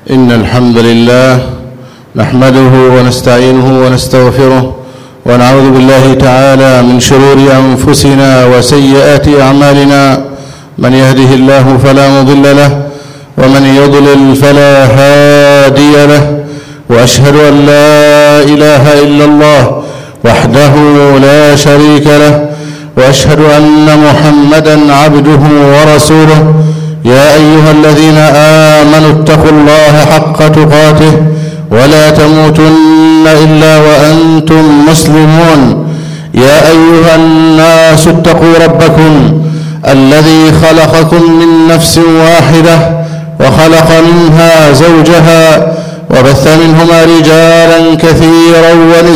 إن الحمد لله نحمده ونستعينه ونستغفره ونعوذ بالله تعالى من شرور أنفسنا وسيئات أعمالنا. من يهده الله فلا مضل له ومن يضلل فلا هادي له، وأشهد أن لا إله إلا الله وحده لا شريك له، وأشهد أن محمدا عبده ورسوله. يا أيها الذين آمنوا اتقوا الله حق تقاته ولا تموتن إلا وأنتم مسلمون. يا أيها الناس اتقوا ربكم الذي خلقكم من نفس واحدة وخلق منها زوجها وبث منهما رجالا كثيرا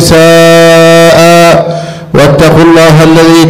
ونساء، واتقوا الله الذي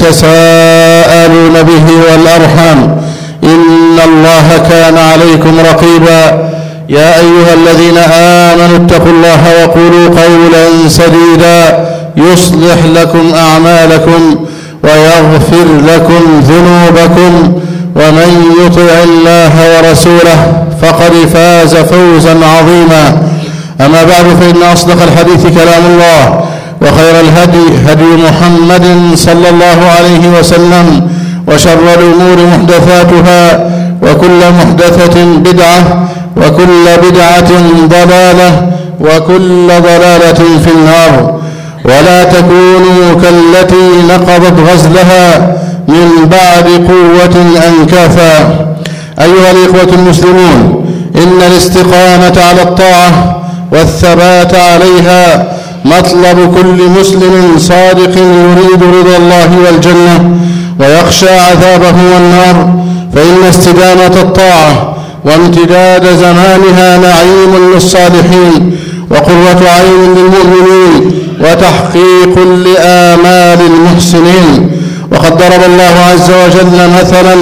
تساءلون به والأرحام إن الله كان عليكم رقيبا. يا أيها الذين آمنوا اتقوا الله وقولوا قولا سديدا يصلح لكم أعمالكم ويغفر لكم ذنوبكم، ومن يطع الله ورسوله فقد فاز فوزا عظيما. أما بعد، فإن أصدق الحديث كلام الله، وخير الهدي هدي محمد صلى الله عليه وسلم، وشر الأمور محدثاتها، وكل محدثة بدعة، وكل بدعة ضلالة، وكل ضلالة في النار. ولا تكونوا كالتي نقضت غزلها من بعد قوة أنكاثا. أيها الإخوة المسلمون، إن الاستقامة على الطاعة والثبات عليها مطلب كل مسلم صادق يريد رضا الله والجنة ويخشى عذابه والنار، فإن استدامة الطاعة وامتداد زمانها نعيم للصالحين وقرة عين للمؤمنين وتحقيق لآمال المحسنين. وقد ضرب الله عز وجل مثلا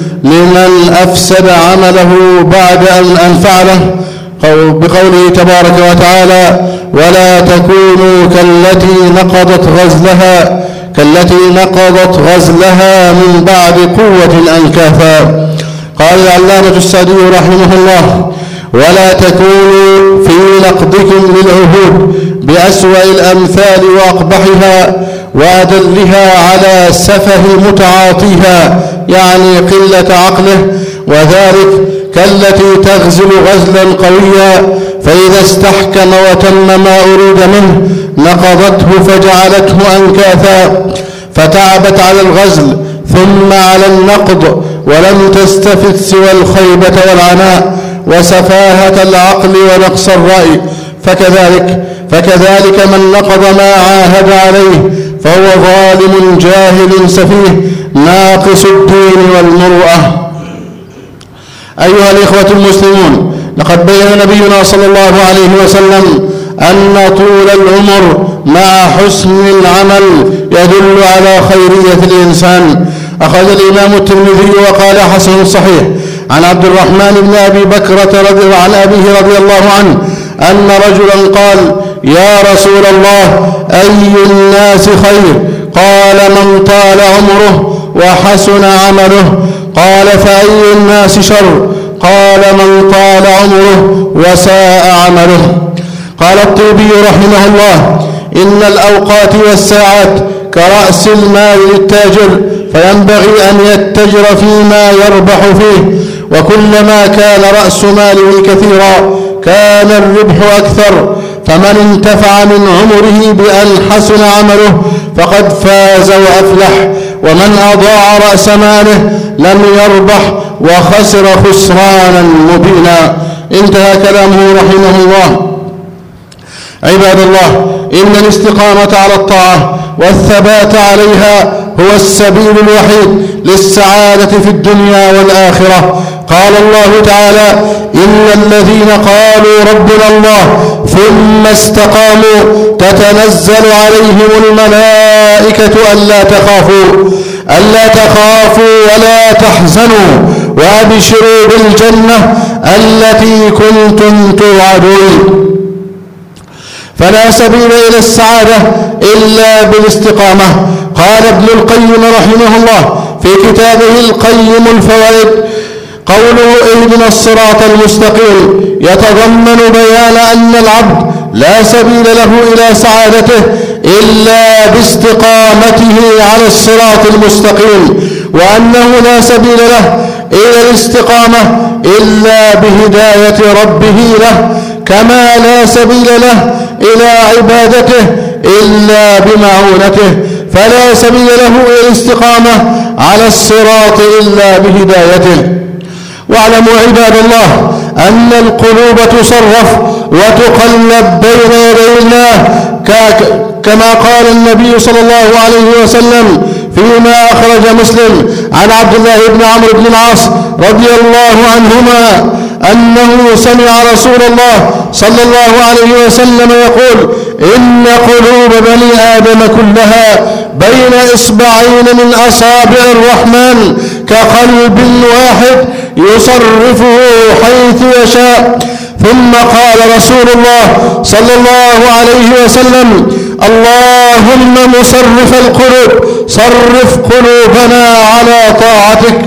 لمن أفسد عمله بعد أن فعله بقوله تبارك وتعالى: ولا تكونوا كالتي نقضت غزلها من بعد قوة أنكاثا. قال العلامة السعدي رحمه الله: ولا تكونوا في نقضكم للعهود بأسوأ الأمثال وأقبحها وأدلها على سفه متعاطيها، يعني قلة عقله، وذلك كالتي تغزل غزلا قويا، فإذا استحكم وتم ما أريد منه نقضته فجعلته أنكاثا، فتعبت على الغزل ثم على النقض، ولم تستفد سوى الخيبة والعناء وسفاهة العقل ونقص الرأي. فكذلك من نقض ما عاهد عليه فهو ظالم جاهل سفيه ناقص الدين والمروءة. أيها الإخوة المسلمون، لقد بين نبينا صلى الله عليه وسلم أن طول العمر مع حسن العمل يدل على خيرية الإنسان. أخرج الإمام الترمذي وقال حسن صحيح عن عبد الرحمن بن أبي بكرة عن أبيه رضي الله عنه أن رجلا قال: يا رسول الله، أي الناس خير؟ قال: من طال عمره وحسن عمله. قال: فأي الناس شر؟ قال: من طال عمره وساء عمله. قال الطيبي رحمه الله: إن الأوقات والساعات كرأس المال للتاجر، فينبغي أن يتجر فيما يربح فيه، وكلما كان رأس ماله كثيرا كان الربح أكثر. فمن انتفع من عمره بأن حسن عمله فقد فاز وأفلح، ومن أضاع رأس ماله لم يربح وخسر خسرانا مبينا. انتهى كلامه رحمه الله. عباد الله، إن الاستقامة على الطاعة والثبات عليها هو السبيل الوحيد للسعادة في الدنيا والآخرة. قال الله تعالى: إن الذين قالوا ربنا الله ثم استقاموا تتنزل عليهم الملائكة ألا تخافوا ولا تحزنوا وأبشروا بالجنة التي كنتم توعدون. فلا سبيل إلى السعادة إلا بالاستقامة. قال ابن القيم رحمه الله في كتابه القيم الفوائد: قوله اهدنا الصراط المستقيم يتضمن بيان أن العبد لا سبيل له إلى سعادته إلا باستقامته على الصراط المستقيم، وأنه لا سبيل له إلى الاستقامة إلا بهداية ربه له، كما لا سبيل له إلى عبادته إلا بمعونته، فلا سبيل له إلى الاستقامة على الصراط إلا بهدايته. واعلموا عباد الله أن القلوب تصرف وتقلب بين يدي الله، كما قال النبي صلى الله عليه وسلم فيما أخرج مسلم عن عبد الله بن عمرو بن العاص رضي الله عنهما أنه سمع رسول الله صلى الله عليه وسلم يقول: إن قلوب بني آدم كلها بين إصبعين من أصابع الرحمن كقلب واحد يصرفه حيث يشاء. ثم قال رسول الله صلى الله عليه وسلم: اللهم مصرف القلوب صرف قلوبنا على طاعتك.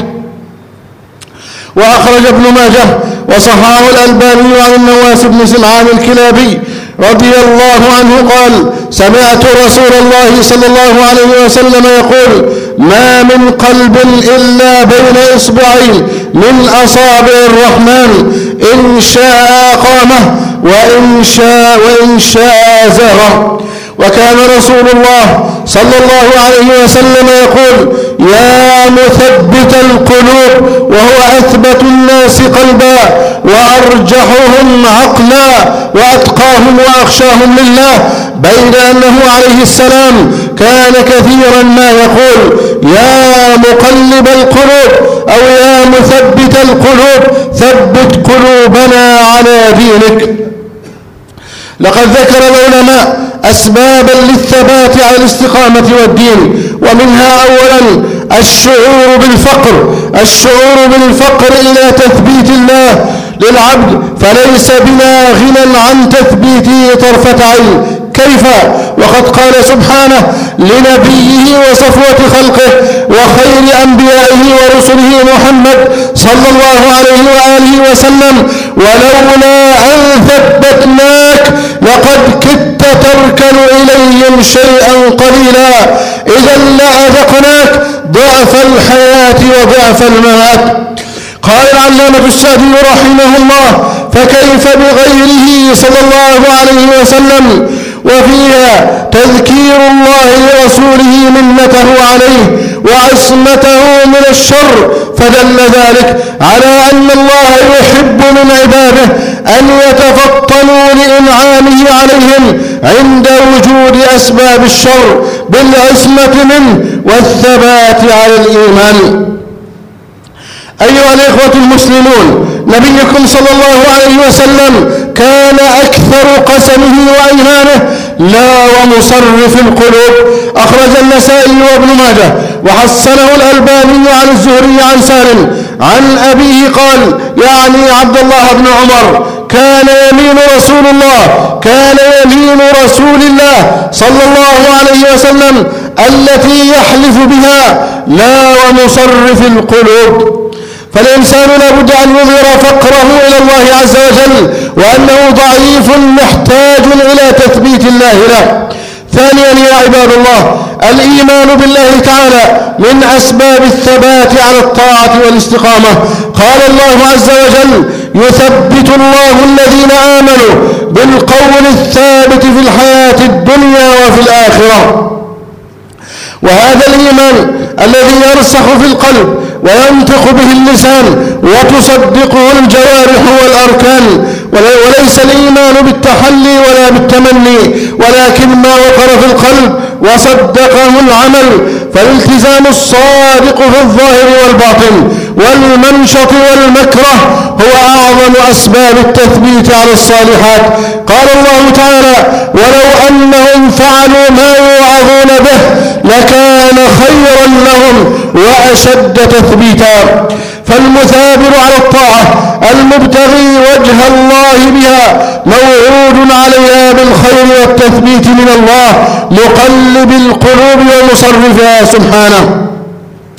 وأخرج ابن ماجه وصححه الألباني عن النواس بن سمعان الكلابي رضي الله عنه قال: سمعت رسول الله صلى الله عليه وسلم يقول: ما من قلب إلا بين إصبعين من أصابع الرحمن، إن شاء أقامه وإن شاء زاغه. وكان رسول الله صلى الله عليه وسلم يقول: يا مثبت القلوب، وهو أثبت الناس قلبا وأرجحهم عقلا وأتقاهم وأخشاهم لله، بين أنه عليه السلام كان كثيرا ما يقول: يا مقلب القلوب أو يا مثبت القلوب ثبت قلوبنا على دينك. لقد ذكر العلماء أسبابا للثبات على الاستقامة والدين، ومنها أولا الشعور بالفقر إلى تثبيت الله للعبد، فليس بنا غنى عن تثبيته طرفة عين. كيف؟ وقد قال سبحانه لنبيه وصفوة خلقه وخير أنبيائه ورسله محمد صلى الله عليه وآله وسلم: ولولا أن ثبتناك لقد كدت تركن إليهم شيئا قليلا، إذا لأذقناك ضعف الحياة وضعف الممات. قال العلامة السعدي رحمه الله: فكيف بغيره صلى الله عليه وسلم؟ وفيها تذكير الله لرسوله منته عليه وعصمته من الشر، فدل ذلك على أن الله يحب من عباده أن يتفطنوا لإنعامه عليهم عند وجود أسباب الشر بالعصمة منه والثبات على الإيمان. أيها الإخوة المسلمون، نبيكم صلى الله عليه وسلم كان أكثر قسمه وأيمانه لا ومصرف القلوب. أخرج النسائي وابن ماجه وحسنه الألباني عن الزهري عن سالم عن أبيه قال، يعني عبد الله بن عمر: كان يمين رسول الله صلى الله عليه وسلم التي يحلف بها لا ومصرف القلوب. فالإنسان لابد أن يظهر فقره إلى الله عز وجل، وأنه ضعيف محتاج إلى تثبيت الله له. ثانيا يا عباد الله، الإيمان بالله تعالى من أسباب الثبات على الطاعة والاستقامة. قال الله عز وجل: يثبت الله الذين آمنوا بالقول الثابت في الحياة الدنيا وفي الآخرة. وهذا الإيمان الذي يرسخ في القلب وينطق به اللسان وتصدقه الجوارح والأركان، وليس الإيمان بالتحلي ولا بالتمني، ولكن ما وقر في القلب وصدقه العمل. فالالتزام الصادق في الظاهر والباطن والمنشط والمكره هو أعظم أسباب التثبيت على الصالحات. قال الله تعالى: ولو أنهم فعلوا ما يوعظون به لكان خيرا لهم وأشد تثبيتا. فالمثابر على الطاعة المبتغي وجه الله بها موعود عليها بالخير والتثبيت من الله مقلب القلوب ومصرفها سبحانه.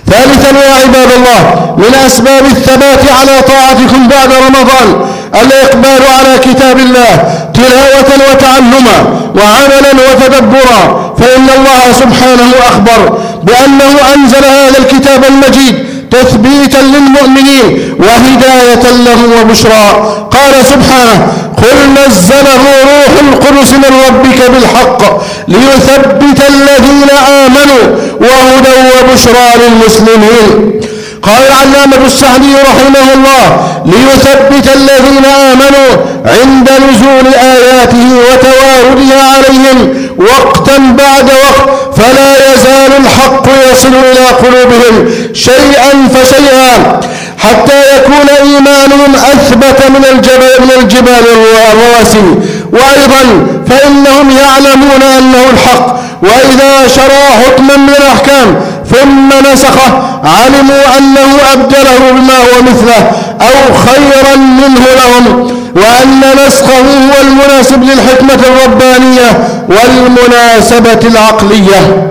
ثالثا يا عباد الله، من أسباب الثبات على طاعتكم بعد رمضان الإقبال على كتاب الله تلاوة وتعلما وعملا وتدبرا، فإن الله سبحانه أخبر بأنه أنزل هذا الكتاب المجيد تثبيتا للمؤمنين وهداية لهم وبشرى. قال سبحانه: قل نزله روح القدس من ربك بالحق ليثبت الذين آمنوا وهدى وبشرى للمسلمين. قال العلامة السعدي رحمه الله: ليثبت الذين آمنوا عند نزول آياته وتواردها عليهم وقتا بعد وقت، فلا يزال الحق يصل إلى قلوبهم شيئا فشيئا حتى يكون إيمانهم أثبت من الجبال الرواسي. وأيضا فإنهم يعلمون أنه الحق، وإذا شرع حكما من الأحكام ثم نسخه علموا أنه أبدله بما هو مثله أو خيرا منه لهم، وأن نسخه هو المناسب للحكمة الربانية والمناسبة العقلية.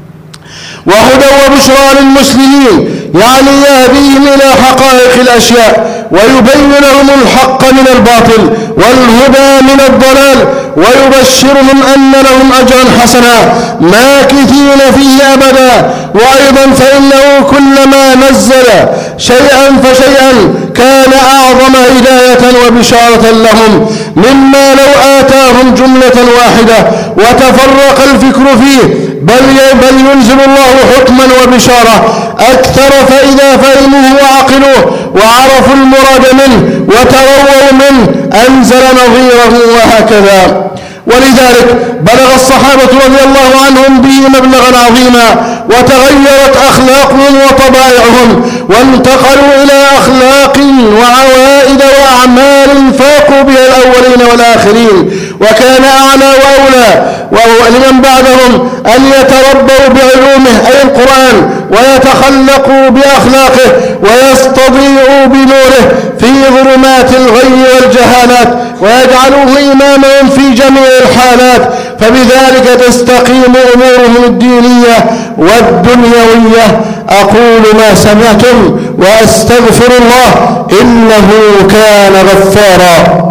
وهدى وبشرى للمسلمين يعني يهديهم إلى حقائق الأشياء ويبين لهم الحق من الباطل والهدى من الضلال، ويبشرهم أن لهم أجرا حسنا ماكثين فيه أبدا. وأيضا فإنه كلما نزل شيئا فشيئا كان أعظم هداية وبشارة لهم مما لو آتاهم جملة واحدة وتفرق الفكر فيه، بل ينزل الله حكما وبشارة أكثر، فإذا فهموه وعقلوه وعرفوا المراد منه وترووا منه أنزل نظيره، وهكذا. ولذلك بلغ الصحابة رضي الله عنهم به مبلغا عظيما، وتغيرت أخلاقهم وطبائعهم، وانتقلوا إلى أخلاق وعوائد وأعمال فاقوا بها الأولين والآخرين، وكان أعلى وأولى لمن بعدهم أن يتربوا بعلومه أي القرآن، ويتخلقوا بأخلاقه، ويستضيئوا بنوره في ظلمات الغي والجهالات، ويجعلوه إمامهم في جميع الحالات، فبذلك تستقيم أمورهم الدينية والدنيوية. أقول ما سمعتم وأستغفر الله إنه كان غفارا.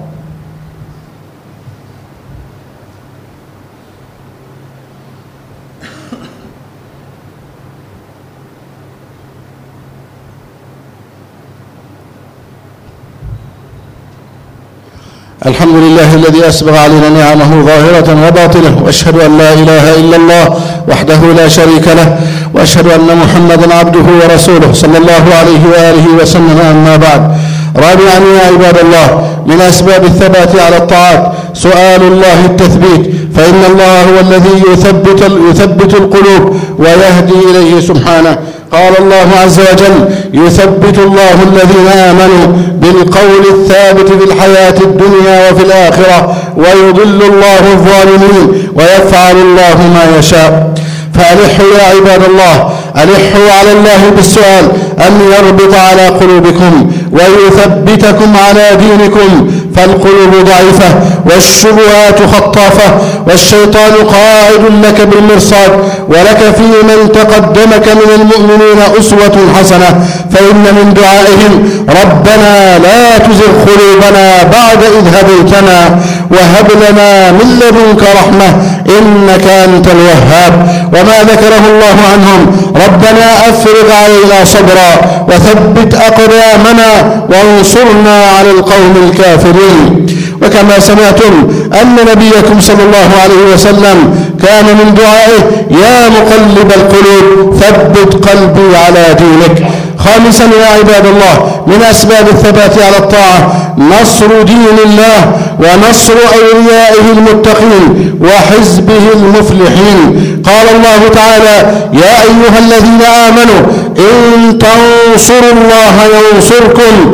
الحمد لله الذي أسبغ علينا نعمه ظاهرة وباطنة، وأشهد أن لا إله إلا الله وحده لا شريك له، وأشهد أن محمدا عبده ورسوله صلى الله عليه وآله وسلم. أما بعد، رابعا يا عباد الله، من أسباب الثبات على الطاعات سؤال الله التثبيت، فإن الله هو الذي يثبت القلوب ويهدي إليه سبحانه. قال الله عز وجل: يثبت الله الذين آمنوا بالقول الثابت في الحياة الدنيا وفي الآخرة ويضل الله الظالمين ويفعل الله ما يشاء. فألحوا يا عباد الله، ألحوا على الله بالسؤال أن يربط على قلوبكم ويثبتكم على دينكم، فالقلوب ضعيفة والشبهات خطافة، والشيطان قائد لك بالمرصاد، ولك في من تقدمك من المؤمنين أسوة حسنة. فإن من دعائهم: ربنا لا تزغ قلوبنا بعد إذ هديتنا وهب لنا من لدنك رحمة إنك أنت الوهاب. وما ذكره الله عنهم: ربنا أفرغ علينا صبرا وثبت أقدامنا وانصرنا على القوم الكافرين. وكما سمعتم أن نبيكم صلى الله عليه وسلم كان من دعائه: يا مقلب القلوب ثبت قلبي على دينك. خامسا يا عباد الله، من أسباب الثبات على الطاعة نصر دين الله ونصر أوليائه المتقين وحزبه المفلحين. قال الله تعالى: يا أيها الذين آمنوا إن تنصروا الله ينصركم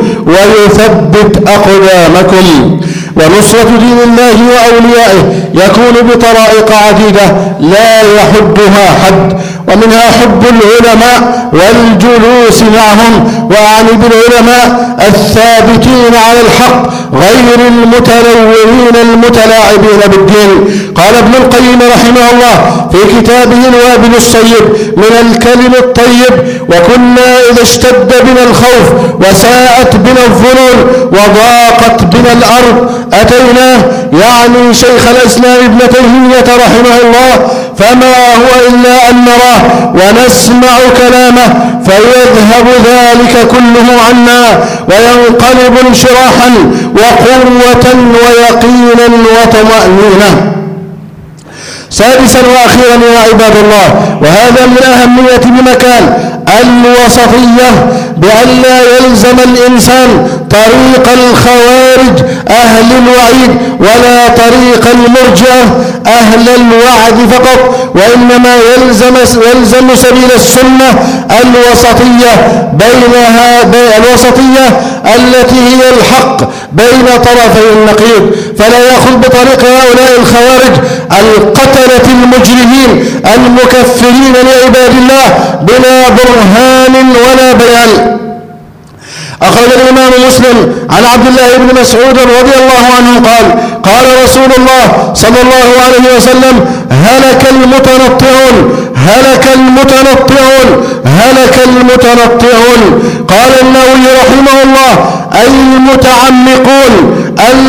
ويثبت أقدامكم. ونصرة دين الله وأوليائه يكون بطرائق عديدة لا يحدها حد. ومنها حب العلماء والجلوس معهم، وأعني بالعلماء الثابتين على الحق غير المتلونين المتلاعبين بالدين. قال ابن القيم رحمه الله في كتابه الوابل الصيب من الكلم الطيب: وكنا إذا اشتد بنا الخوف وساءت بنا الظنون وضاقت بنا الأرض أتيناه، يعني شيخ الإسلام ابن تيمية رحمه الله، فما هو إلا أن نراه ونسمع كلامه فيذهب ذلك كله عنا وينقلب انشراحا وقوة ويقينا وطمأنينة. سادسا وأخيرا يا عباد الله، وهذا من أهمية بمكان، الوسطية، بأن لا يلزم الإنسان طريق الخوارج أهل الوعيد ولا طريق المرجئة أهل الوعد فقط، وإنما يلزم سبيل السنة الوسطية الوسطية التي هي الحق بين طرفي النقيض، فلا يأخذ بطريق هؤلاء الخوارج القتلة المجرمين المكفرين لعباد الله بلا برهان ولا بيان. أخرج الإمام مسلم عن عبد الله بن مسعود رضي الله عنه قال: قال رسول الله صلى الله عليه وسلم: هلك المتنطعون هلك المتنطعون هلك المتنطعون. قال النووي رحمه الله: المتعمقون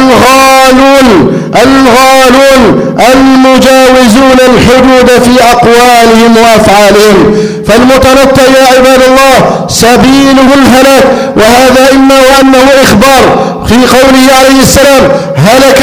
الغالون المجاوزون الحدود في أقوالهم وأفعالهم. فالمتنطع يا عباد الله سبيله الهلاك، وهذا إما وأنه إخبار في قوله عليه السلام: هلك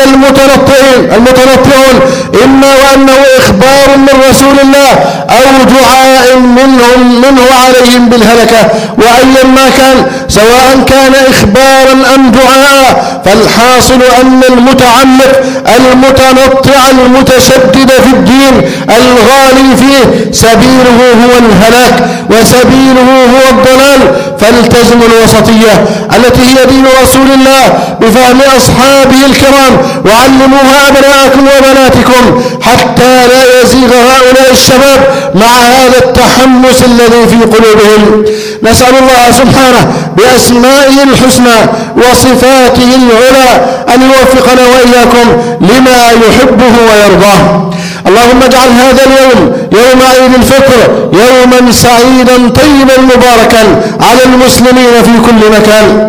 المتنطعون، إما وأنه إخبار من رسول الله أو دعاء منه عليهم بالهلكة. وأيا ما كان، سواء كان إخبارا أم دعاء، فالحاصل أن المتعمق المتنطع المتشدد في الدين الغالي فيه سبيله هو الهلاك وسبيله هو الضلال. فالتزموا الوسطية التي هي دين رسول الله بفهم أصحابه الكرام، وعلموها أبناءكم وبناتكم حتى لا يزيغ هؤلاء الشباب مع هذا التحمس الذي في قلوبهم. نسأل الله سبحانه بأسمائه الحسنى وصفاته العلى أن يوفقنا وإياكم لما يحبه ويرضاه. اللهم اجعل هذا اليوم يوم عيد الفطر يوما سعيدا طيبا مباركا على المسلمين في كل مكان.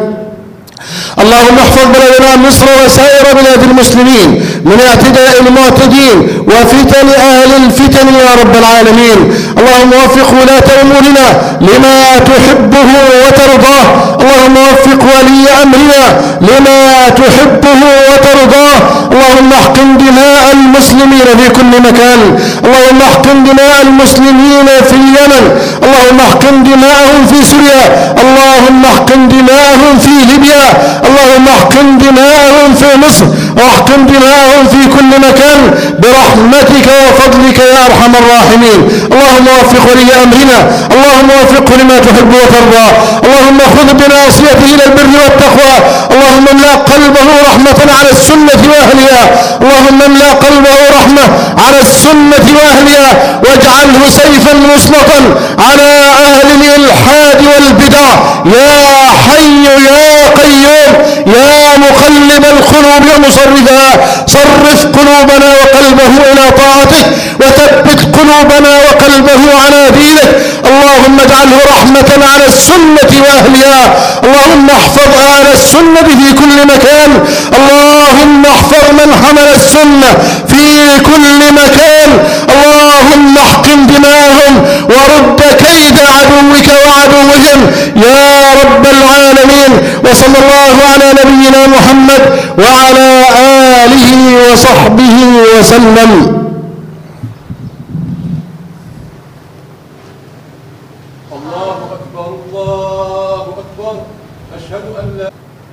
اللهم احفظ بلدنا مصر وسائر بلاد المسلمين من اعتداء المعتدين وفتن أهل الفتن يا رب العالمين. اللهم وفق ولاة أمورنا لما تحبه وترضاه. اللهم وفق ولي أمرنا لما تحبه وترضاه. اللهم احقن دماء المسلمين في كل مكان. اللهم احقن دماء المسلمين في اليمن. اللهم احقن دماءهم في سوريا. اللهم احقن دماءهم في ليبيا. اللهم احقن دماءهم في مصر، واحقن دماءهم في كل مكان برحمتك وفضلك يا أرحم الراحمين. اللهم وفق ولي أمرنا، اللهم وفقه لما تحب وترضى. اللهم خذ بناصيته إلى البر والتقوى. اللهم املأ قلبه رحمة على السنة وأهلها. اللهم املأ قلبه رحمة على السنة وأهلها، واجعله سيفا مسلطا على أهل الإلحاد والبدع. يا حي يا قيوم يا مقلب القلوب ومصرفها، صرف قلوبنا وقلبه إلى طاعتك، وثبت قلوبنا وقلبه على دينك. اللهم اجعله رحمة على السنة وأهلها. اللهم احفظ أهل السنة في كل مكان. اللهم احفظ من حمل السنة في كل مكان. اللهم احقن دماءهم ورد كيد عدوك وعدوهم يا رب العالمين. وصلى الله على نبينا محمد وعلى آله وصحبه وسلم. الله أكبر الله أكبر. أشهد أن لا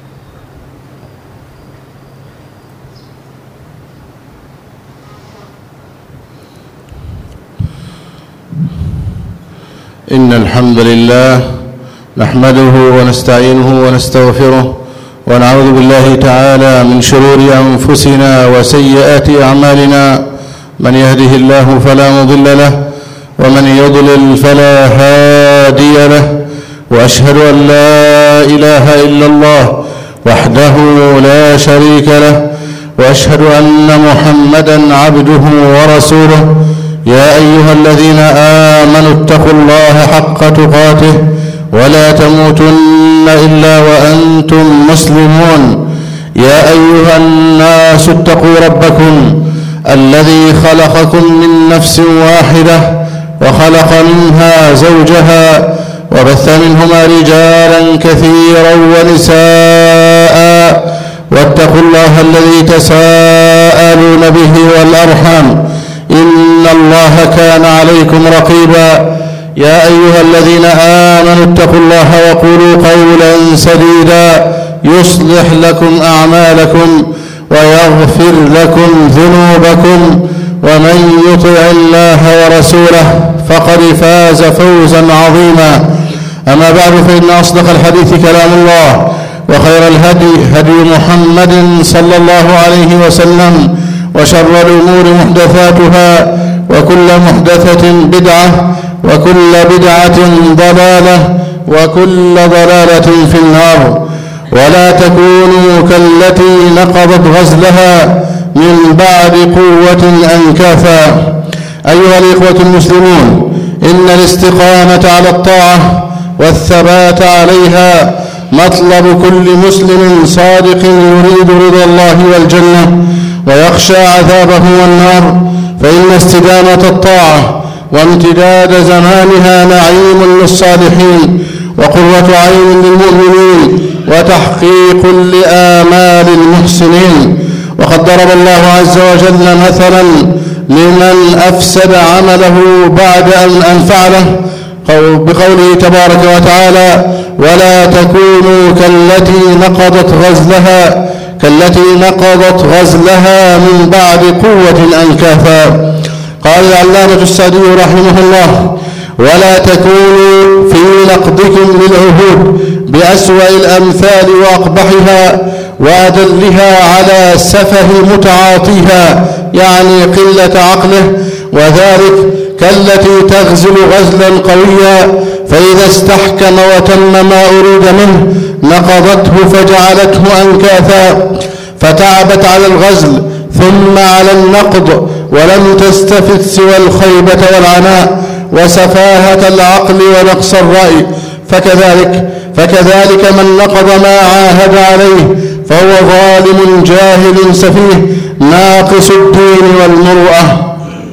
إن الحمد لله نحمده ونستعينه ونستغفره ونعوذ بالله تعالى من شرور أنفسنا وسيئات أعمالنا. من يهده الله فلا مضل له ومن يضلل فلا هادي له، وأشهد أن لا إله إلا الله وحده لا شريك له، وأشهد أن محمدا عبده ورسوله. يا أيها الذين آمنوا اتقوا الله حق تقاته ولا تموتن إلا وأنتم مسلمون. يا أيها الناس اتقوا ربكم الذي خلقكم من نفس واحدة وخلق منها زوجها وبث منهما رجالا كثيرا ونساء، واتقوا الله الذي تساءلون به والأرحام إن الله كان عليكم رقيبا. يا أيها الذين آمنوا اتقوا الله وقولوا قولا سديدا يصلح لكم أعمالكم ويغفر لكم ذنوبكم، ومن يطع الله ورسوله فقد فاز فوزا عظيما. أما بعد، فإن أصدق الحديث كلام الله، وخير الهدي هدي محمد صلى الله عليه وسلم، وشر الأمور محدثاتها، وكل محدثة بدعة، وكل بدعة ضلالة، وكل ضلالة في النار. ولا تكونوا كالتي نقضت غزلها من بعد قوة أنكاثا. أيها الإخوة المسلمون، إن الاستقامة على الطاعة والثبات عليها مطلب كل مسلم صادق يريد رضا الله والجنة ويخشى عذابه والنار، فإن استدامة الطاعة وامتداد زمانها نعيم للصالحين وقرة عين للمؤمنين وتحقيق لآمال المحسنين. وقد ضرب الله عز وجل مثلا لمن أفسد عمله بعد أن فعله بقوله تبارك وتعالى: ولا تكونوا كالتي نقضت غزلها من بعد قوة أنكاثا. قال العلامة السعدي رحمه الله: ولا تكونوا في نقضكم للعهود بأسوأ الأمثال وأقبحها وأدلها على سفه متعاطيها، يعني قلة عقله، وذلك كالتي تغزل غزلا قويا، فإذا استحكم وتم ما أريد منه نقضته فجعلته أنكاثا، فتعبت على الغزل ثم على النقض، ولم تستفد سوى الخيبة والعناء وسفاهة العقل ونقص الرأي. فكذلك من نقض ما عاهد عليه فهو ظالم جاهل سفيه ناقص الدين والمروءة.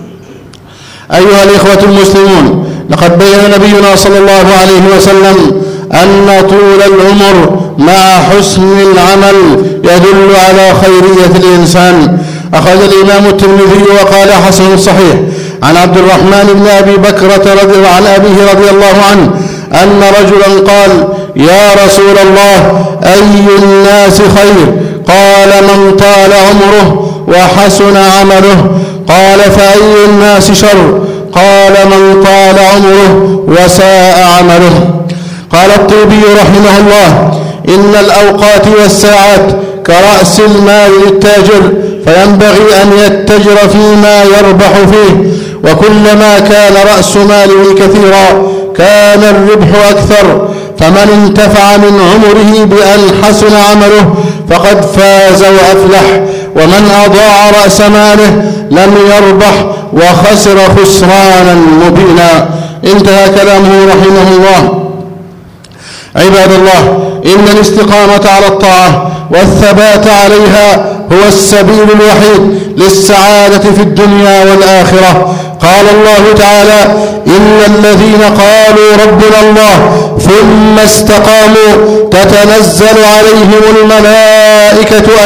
أيها الإخوة المسلمون، لقد بين نبينا صلى الله عليه وسلم أن طول العمر مع حسن العمل يدل على خيرية الإنسان. أخرج الإمام الترمذي وقال حسن صحيح عن عبد الرحمن بن أبي بكرة عن أبيه رضي الله عنه أن رجلا قال: يا رسول الله، أي الناس خير؟ قال: من طال عمره وحسن عمله. قال: فأي الناس شر؟ قال: من طال عمره وساء عمله. قال الطيبي رحمه الله: إن الأوقات والساعات كرأس المال للتاجر، فينبغي أن يتجر فيما يربح فيه، وكلما كان رأس ماله كثيرا كان الربح أكثر، فمن انتفع من عمره بأن حسن عمله فقد فاز وأفلح، ومن أضاع رأس ماله لم يربح وخسر خسرانا مبينا. انتهى كلامه رحمه الله. عباد الله، إن الاستقامة على الطاعة والثبات عليها هو السبيل الوحيد للسعادة في الدنيا والآخرة. قال الله تعالى: إن الذين قالوا ربنا الله ثم استقاموا تتنزل عليهم الملائكة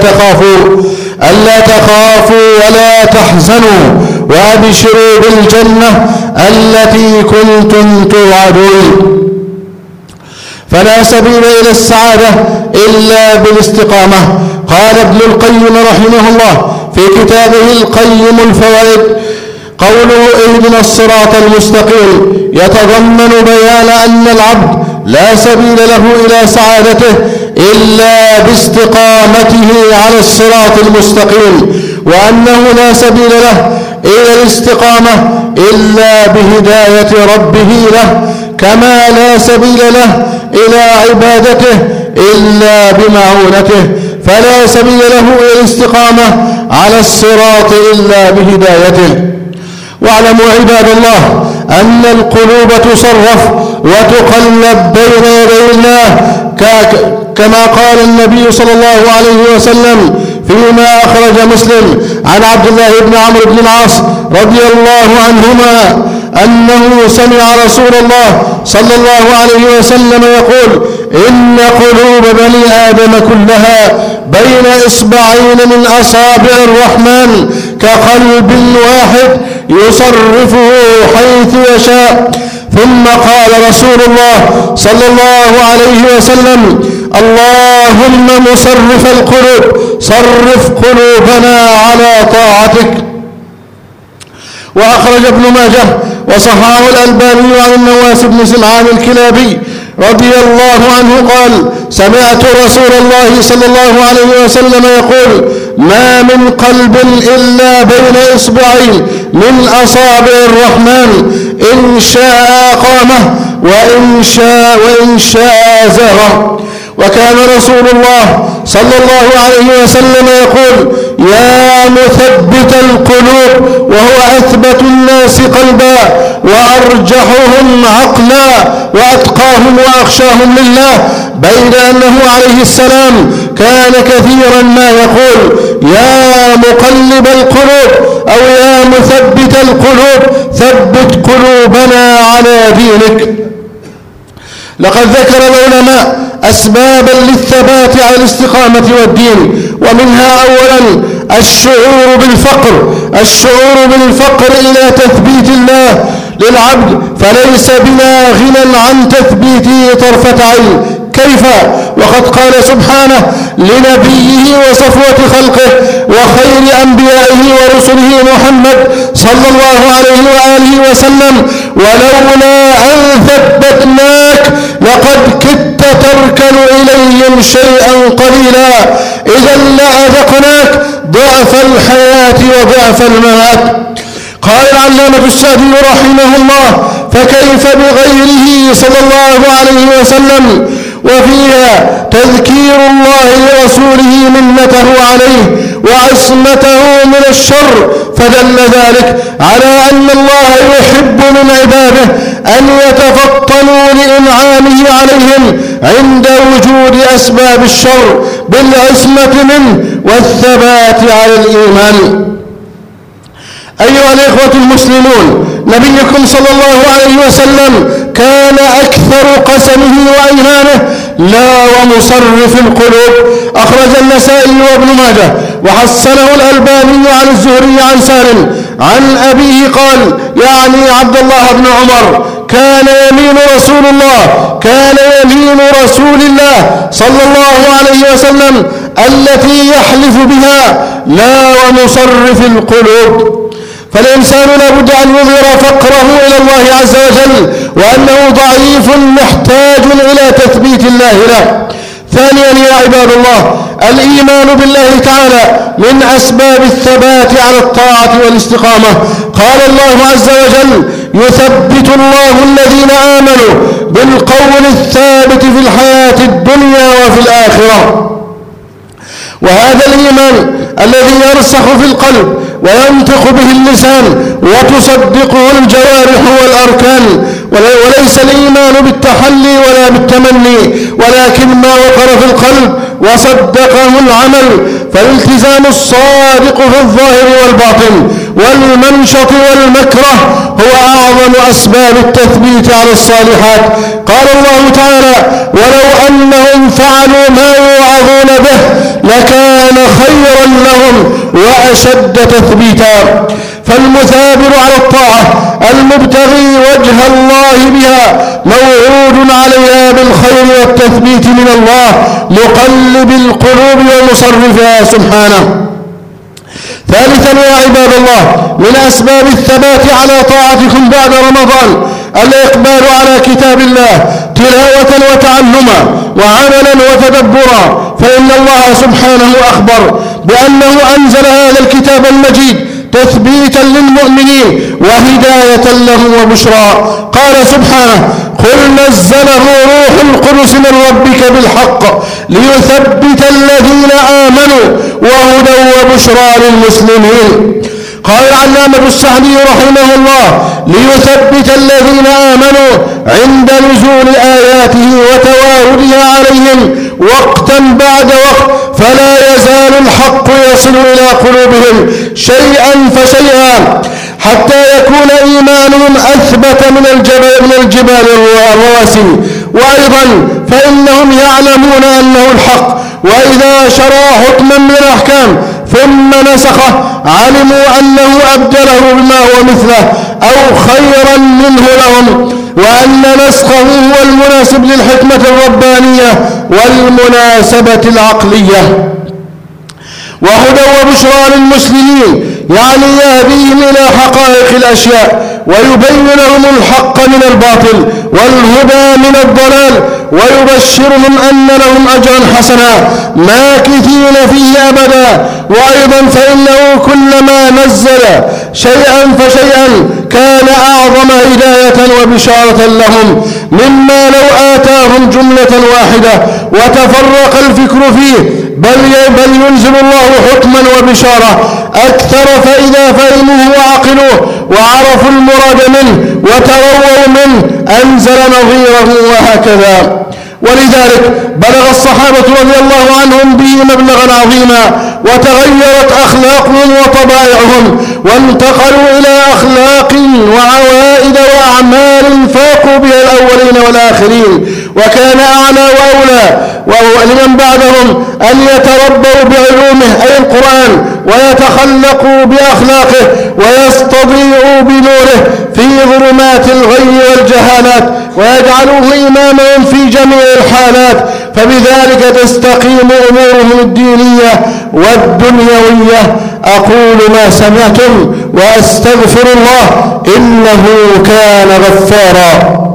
ألا تخافوا ولا تحزنوا وأبشروا بالجنة التي كنتم توعدون. فلا سبيل إلى السعادة إلا بالاستقامة. قال ابن القيم رحمه الله في كتابه القيم الفوائد: قوله اهدنا الصراط المستقيم يتضمن بيان أن العبد لا سبيل له إلى سعادته إلا باستقامته على الصراط المستقيم، وأنه لا سبيل له إلى الاستقامة إلا بهداية ربه له، كما لا سبيل له إلى عبادته إلا بمعونته، فلا سبيل له إلى الاستقامة على الصراط إلا بهدايته. واعلموا عباد الله أن القلوب تصرف وتقلب بين يدي الله، كما قال النبي صلى الله عليه وسلم فيما أخرج مسلم عن عبد الله بن عمرو بن العاص رضي الله عنهما أنه سمع رسول الله صلى الله عليه وسلم يقول: إن قلوب بني آدم كلها بين إصبعين من أصابع الرحمن كقلب واحد يصرفه حيث يشاء. ثم قال رسول الله صلى الله عليه وسلم: اللهم مصرف القلوب صرف قلوبنا على طاعتك. وأخرج ابن ماجه وصححه الألباني عن النواس بن سمعان الكلابي رضي الله عنه قال: سمعت رسول الله صلى الله عليه وسلم يقول: ما من قلب إلا بين إصبعين من أصابع الرحمن، إن شاء أقامه وإن شاء زاغه. وكان رسول الله صلى الله عليه وسلم يقول: يا مثبت القلوب، وهو أثبت الناس قلبا وأرجحهم عقلا وأتقاهم وأخشاهم لله، بين أنه عليه السلام كان كثيرا ما يقول: يا مقلب القلوب أو يا مثبت القلوب ثبت قلوبنا على دينك. لقد ذكر العلماء أسبابا للثبات على الاستقامة والدين، ومنها أولا الشعور بالفقر إلى تثبيت الله للعبد، فليس بنا غنى عن تثبيته طرفة عين. كيف؟ وقد قال سبحانه لنبيه وصفوة خلقه وخير أنبيائه ورسله محمد صلى الله عليه وآله وسلم: ولولا أن ثبتناك لقد كدت تركن إليهم شيئا قليلا، إذا لأذقناك ضعف الحياة وضعف الممات. قال العلامة السعدي رحمه الله: فكيف بغيره صلى الله عليه وسلم؟ وفيها تذكير الله لرسوله منته عليه وعصمته من الشر، فدل ذلك على أن الله يحب من عباده أن يتفطنوا لإنعامه عليهم عند وجود أسباب الشر بالعصمة منه والثبات على الإيمان. أيها الإخوة المسلمون، نبيكم صلى الله عليه وسلم كان أكثر قسمه وأيمانه لا ومصرف القلوب. أخرج النسائي وابن ماجه وحسنه الألباني عن الزهري عن سالم عن أبيه قال، يعني عبد الله بن عمر: كان يمين رسول الله صلى الله عليه وسلم التي يحلف بها لا ومصرف القلوب. فالإنسان لابد أن يظهر فقره إلى الله عز وجل، وأنه ضعيف محتاج إلى تثبيت الله له. ثانيا يا عباد الله، الإيمان بالله تعالى من أسباب الثبات على الطاعة والاستقامة. قال الله عز وجل: يثبت الله الذين آمنوا بالقول الثابت في الحياة الدنيا وفي الآخرة. وهذا الإيمان الذي يرسخ في القلب وينطق به اللسان وتصدقه الجوارح والأركان، وليس الإيمان بالتحلي ولا بالتمني، ولكن ما وقر في القلب وصدقه العمل. فالالتزام الصادق في الظاهر والباطن والمنشط والمكره هو أعظم أسباب التثبيت على الصالحات. قال الله تعالى: ولو أنهم فعلوا ما يوعظون به لكان خيرا لهم وأشد تثبيتا. فالمثابر على الطاعة المبتغي وجه الله بها موعود عليها بالخير والتثبيت من الله مقلب القلوب ومصرفها سبحانه. ثالثا يا عباد الله، من أسباب الثبات على طاعتكم بعد رمضان الإقبال على كتاب الله تلاوة وتعلما وعملا وتدبرا، فإن الله سبحانه أخبر بأنه أنزل هذا الكتاب المجيد تثبيتا للمؤمنين وهداية لهم وبشرى. قال سبحانه: قل نزله روح القدس من ربك بالحق ليثبت الذين آمنوا وهدى وبشرى للمسلمين. قال العلامة السعدي رحمه الله: ليثبت الذين آمنوا عند نزول آياته وتواردها عليهم وقتا بعد وقت، فلا يزال الحق يصل إلى قلوبهم شيئا فشيئا حتى يكون إيمانهم أثبت من الجبال الرواسي. وأيضا فإنهم يعلمون أنه الحق، وإذا شرع حكما من الأحكام ثم نسخه علموا أنه أبدله بما هو مثله أو خيرا منه لهم، وأن نسخه هو المناسب للحكمة الربانية والمناسبة العقلية. وهدى وبشرى للمسلمين يعني يهديهم إلى حقائق الأشياء ويبين لهم الحق من الباطل والهدى من الضلال، ويبشرهم أن لهم أجرا حسنا ماكثين فيه أبدا. وأيضا فإنه كلما نزل شيئا فشيئا كان أعظم هداية وبشارة لهم مما لو آتاهم جملة واحدة وتفرق الفكر فيه، بل ينزل الله حكما وبشارة أكثر، فإذا فهموه وعقلوه وعرفوا المراد منه وترووا منه أنزل نظيره، وهكذا. ولذلك بلغ الصحابة رضي الله عنهم به مبلغا عظيما، وتغيرت أخلاقهم وطبائعهم، وانتقلوا إلى أخلاق وعوائد وأعمال فاقوا بها الأولين والآخرين. وكان أعلى وأولى لمن بعدهم أن يتربوا بعلومه أي القرآن، ويتخلقوا بأخلاقه، ويستضيئوا بنوره في ظلمات الغي والجهالات، ويجعلوه إمامهم في جميع الحالات، فبذلك تستقيم أمورهم الدينية والدنيوية. أقول ما سمعتم وأستغفر الله إنه كان غفارا.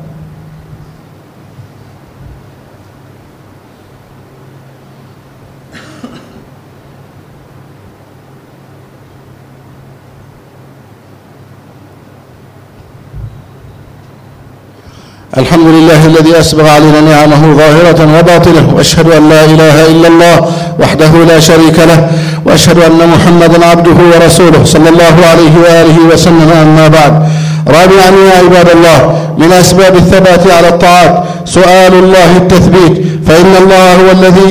الحمد لله الذي أسبغ علينا نعمه ظاهرة وباطنة، وأشهد أن لا إله إلا الله وحده لا شريك له، وأشهد أن محمدا عبده ورسوله صلى الله عليه وآله وسلم. أما بعد، رابعا يا عباد الله، من أسباب الثبات على الطاعات سؤال الله التثبيت، فإن الله هو الذي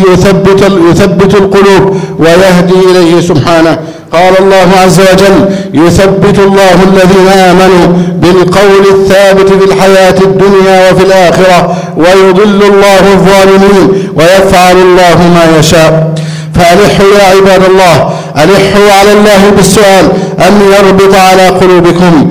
يثبت القلوب ويهدي إليه سبحانه. قال الله عز وجل: يثبت الله الذين آمنوا بالقول الثابت في الحياة الدنيا وفي الآخرة ويضل الله الظالمين ويفعل الله ما يشاء. فألحوا يا عباد الله، ألحوا على الله بالسؤال أن يربط على قلوبكم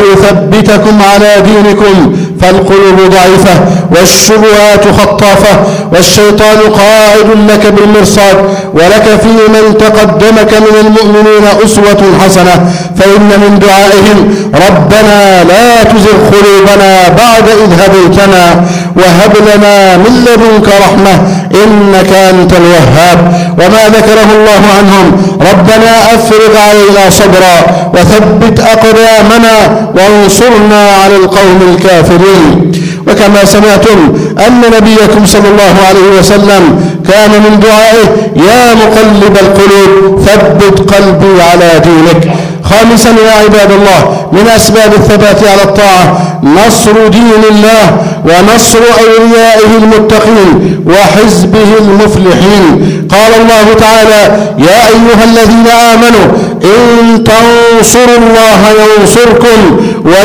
ويثبتكم على دينكم، فالقلوب ضعيفة والشبهات خطافة، والشيطان قاعد لك بالمرصاد، ولك في من تقدمك من المؤمنين أسوة حسنة. فإن من دعائهم: ربنا لا تزغ قلوبنا بعد إذ هديتنا وهب لنا من لدنك رحمة إنك أنت الوهاب. وما ذكره الله عنهم: ربنا أفرغ علينا صبرا وثبت أقدامنا وانصرنا على القوم الكافرين. وكما سمعتم أن نبيكم صلى الله عليه وسلم كان من دعائه: يا مقلب القلوب ثبت قلبي على دينك. خامسا يا عباد الله، من أسباب الثبات على الطاعة نصر دين الله ونصر أوليائه المتقين وحزبه المفلحين. قال الله تعالى: يا أيها الذين آمنوا إن تنصروا الله ينصركم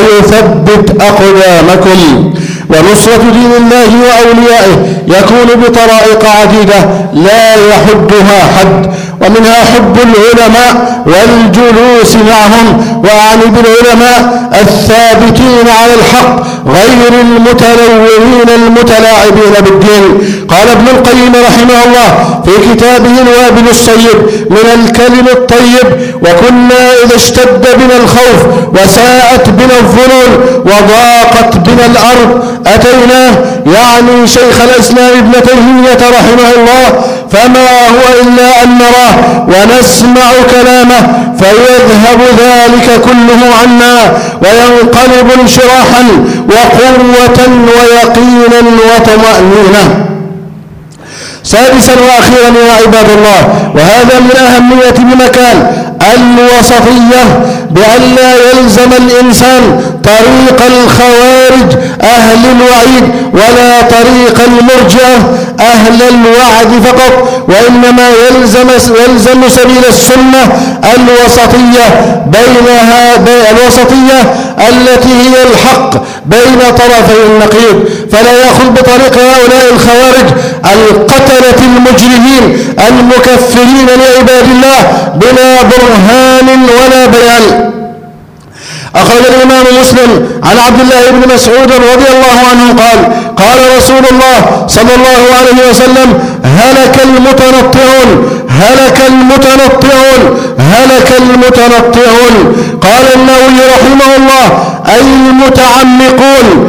ويثبت أقدامكم. ونصرة دين الله وأوليائه يكون بطرائق عديدة لا يحدها حد، ومنها حب العلماء والجلوس معهم، وأعني بالعلماء الثابتين على الحق غير المتلونين المتلاعبين بالدين. قال ابن القيم رحمه الله: في كتابه الوابل الصيب من الكلم الطيب: وكنا إذا اشتد بنا الخوف وساءت بنا الظنون وضاقت بنا الأرض أتيناه، يعني شيخ الإسلام ابن تيمية رحمه الله، فما هو إلا أن نراه ونسمع كلامه فيذهب ذلك كله عنا وينقلب انشراحا وقوة ويقينا وطمأنينة. سادسا وأخيرا يا عباد الله، وهذا من أهمية بمكان، الوسطية، بأن لا يلزم الإنسان طريق الخوارج أهل الوعيد ولا طريق المرجئة أهل الوعد فقط، وإنما يلزم سبيل السنة الوسطية الوسطية التي هي الحق بين طرفي النقيض، فلا يأخذ بطريق هؤلاء الخوارج القتلة المجرمين المكفرين لعباد الله بلا برهان ولا بيان. أخرج الإمام مسلم عن عبد الله بن مسعود رضي الله عنه قال: قال رسول الله صلى الله عليه وسلم: هلك المتنطعون هلك المتنطعون هلك المتنطعون. قال النووي رحمه الله: أي المتعمقون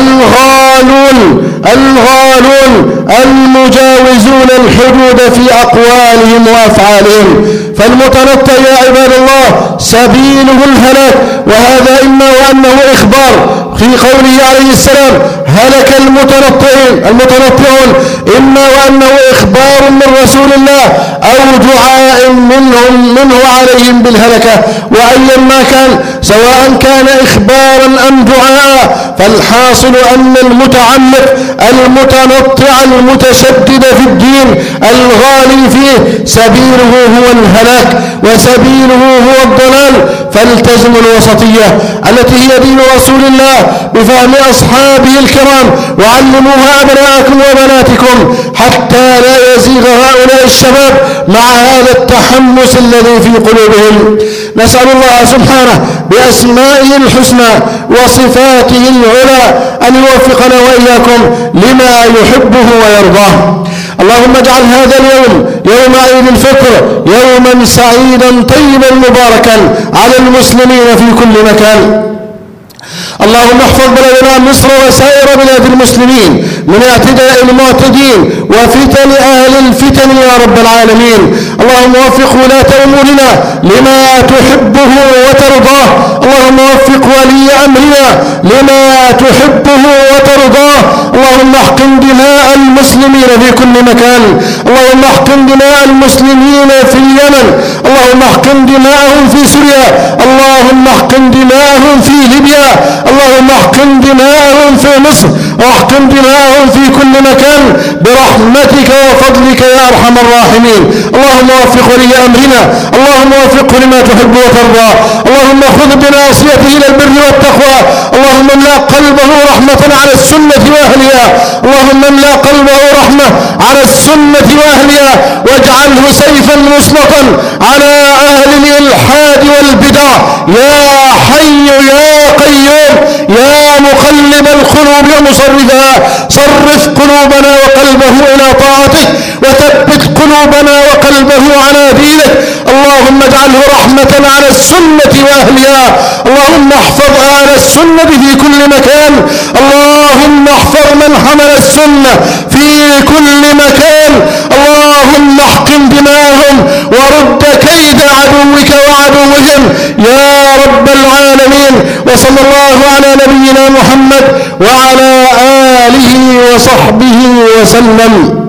الغالون المجاوزون الحدود في أقوالهم وأفعالهم. فالمتنطع يا عباد الله سبيله الهلاك، وهذا إما وأنه إخبار في قوله عليه السلام: هلك المتنطعون، إما وأنه إخبار من رسول الله أو دعاء منه عليهم بالهلكة. وأيا ما كان، سواء كان إخبارا أم دعاء، فالحاصل أن المتعمق المتنطع المتشدد في الدين الغالي فيه سبيله هو الهلاك وسبيله هو الضلال. فالتزموا الوسطية التي هي دين رسول الله بفهم أصحابه الكرام، وعلموها أبناءكم وبناتكم حتى لا يزيغ هؤلاء الشباب مع هذا التحمس الذي في قلوبهم. نسأل الله سبحانه بأسمائه الحسنى وصفاته العلى أن يوفقنا وإياكم لما يحبه ويرضاه. اللهم اجعل هذا اليوم يوم عيد الفطر يوما سعيدا طيبا مباركا على المسلمين في كل مكان. اللهم احفظ بلدنا مصر وسائر بلاد المسلمين من اعتداء المعتدين وفتن أهل الفتن يا رب العالمين. اللهم وفق ولاة أمورنا لما تحبه وترضاه. اللهم وفق ولي أمرنا لما تحبه وترضاه. اللهم احقن دماء المسلمين في كل مكان. اللهم احقن دماء المسلمين في اليمن. اللهم احقن دماءهم في سوريا. اللهم احقن دماءهم في ليبيا. اللهم احقن دماءهم في مصر واحقن دماءهم في كل مكان برحمتك وفضلك يا أرحم الراحمين. اللهم وفق ولي أمرنا. اللهم وفقه لما تحب وترضى. اللهم خذ بناصيته إلى البر والتقوى. اللهم املأ قلبه رحمة على السنة وأهلها. اللهم املأ قلبه رحمة على السنة وأهلها، واجعله سيفا مسلطا على أهل الإلحاد والبدع. يا حي يا قيوم يا مقلب القلوب ومصرفها، صرف قلوبنا وقلبه إلى طاعتك، وثبت قلوبنا وقلبه على دينك. اللهم اجعله رحمة على السنة وأهلها. اللهم احفظ أهل السنة في كل مكان. اللهم احفظ من حمل السنة في كل مكان. اللهم احقن دماءهم ورد كيد عدوك وعدوهم يا رب العالمين. وصلى الله على نبينا محمد وعلى آله وصحبه وسلم.